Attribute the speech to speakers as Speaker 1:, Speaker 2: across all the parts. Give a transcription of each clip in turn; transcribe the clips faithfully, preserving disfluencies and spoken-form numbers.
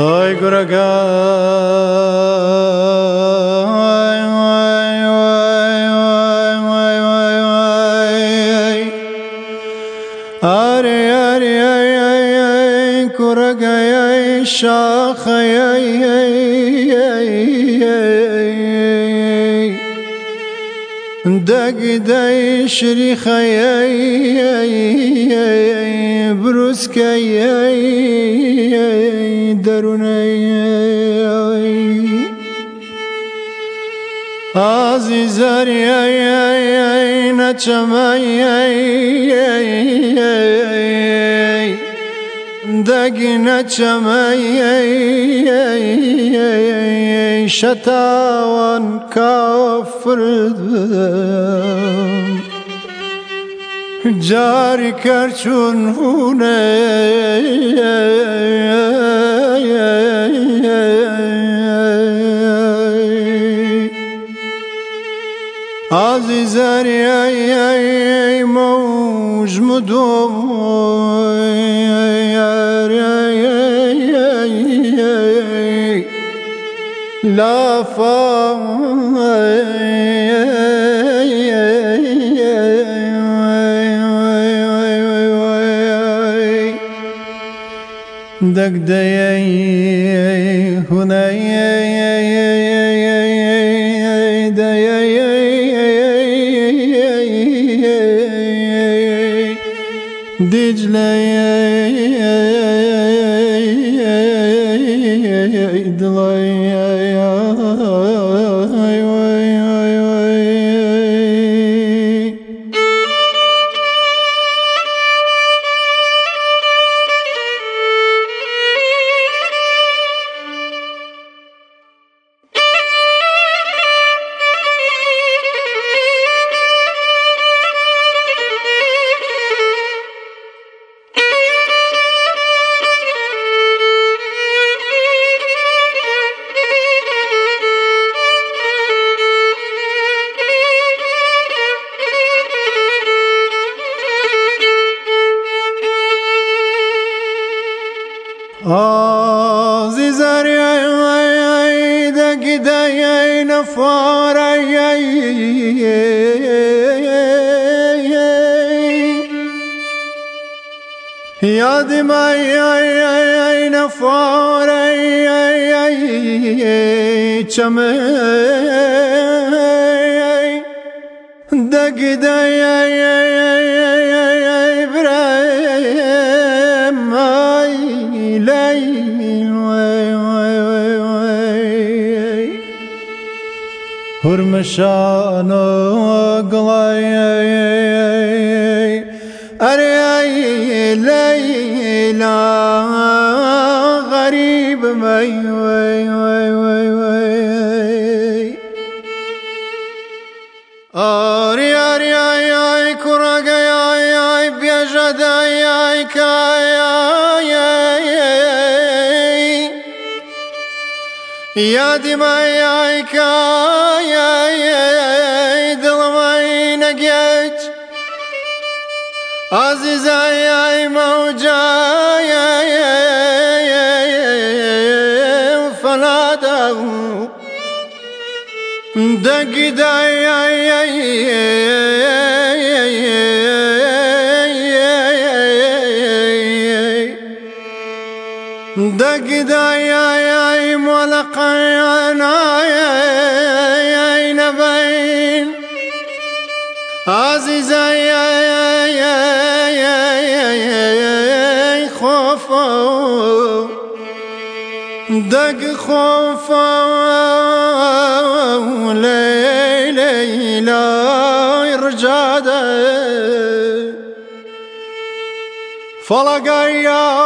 Speaker 1: Ay guraga ay ay ay ay ay ay ari ari ay ay ay guraga ay şah ay ay ay dag day şrikh ay ay بروز کی درونی عزیزی نچمی دگی نچمی شتاوان کافر جاری کر چون هونه عزیزی ای موج مدو لافا دق دي هناي دجلة عزیزی ای دگی دی نفار یادی مای نفار چمه دگی دی هرمشان قلاي أري ليلى غريب مي وي وي وي وي أري أري أي أي كرقة أي أي بيجد أي أي كاي یادی مای کای دلمای نگیج عزیزی موجای فلادا دگی دای دق داي ملقينا نبين عزيزي خوفو دق خوفو ليلي لا يرجاده فلقاي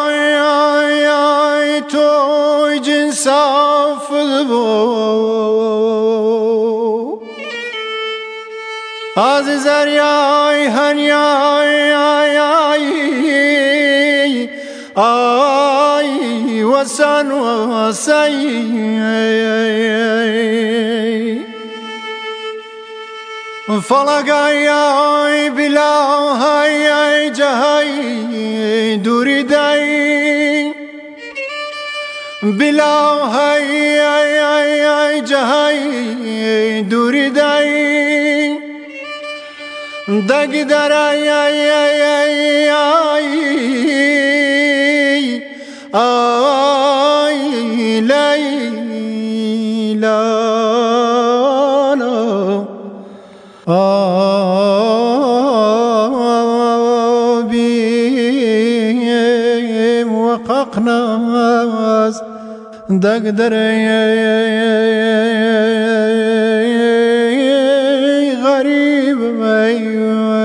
Speaker 1: توي جنساف البو عزيزي ياي هنياي اي اي وسن وسي فلقاي بلا هاي جهاي دوري داي بلا هی جهی دوری دای دگ در ای ای ای ای ای لیلا آبی وققناز دگ در غریب